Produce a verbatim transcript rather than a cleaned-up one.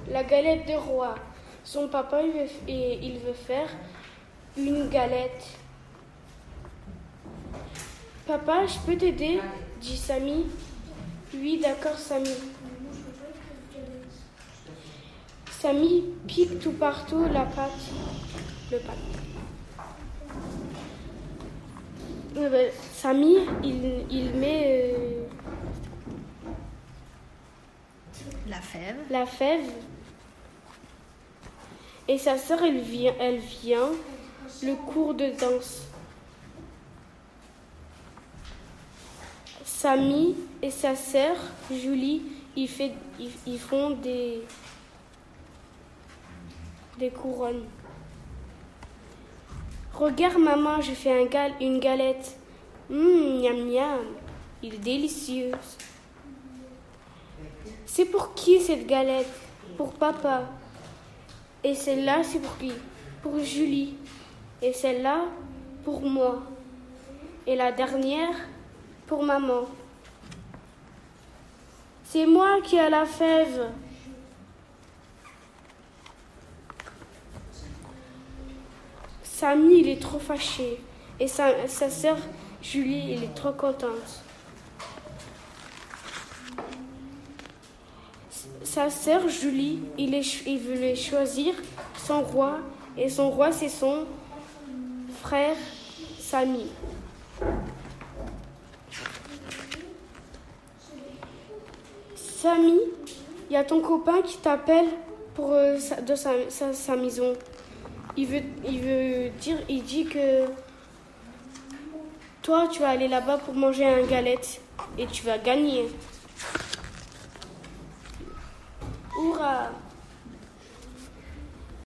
la galette de roi. Son papa, il veut, et il veut faire une galette. Papa, je peux t'aider, dit Samy. Oui, d'accord, Samy. Samy pique tout partout la pâte. Le pâte. Euh, ben, Samy, il, il met euh, la fève. La fève. Et sa sœur, elle vient, elle vient le cours de danse. Samy et sa sœur, Julie, ils, fait, ils, ils font des, des couronnes. Regarde maman, je fais un gal, une galette. Hum, miam miam, il est délicieux. C'est pour qui cette galette? Pour papa. Et celle-là, c'est pour qui? Pour Julie. Et celle-là, pour moi. Et la dernière, pour maman. C'est moi qui ai la fève. Samy, il est trop fâché. Et sa, sa sœur, Julie, elle est trop contente. Sa sœur, Julie, il, est, il voulait choisir son roi. Et son roi, c'est son frère, Samy. Samy, il y a ton copain qui t'appelle pour euh, sa, de sa, sa, sa maison. Il veut, il veut dire, il dit que toi, tu vas aller là-bas pour manger un galette et tu vas gagner. Hourra!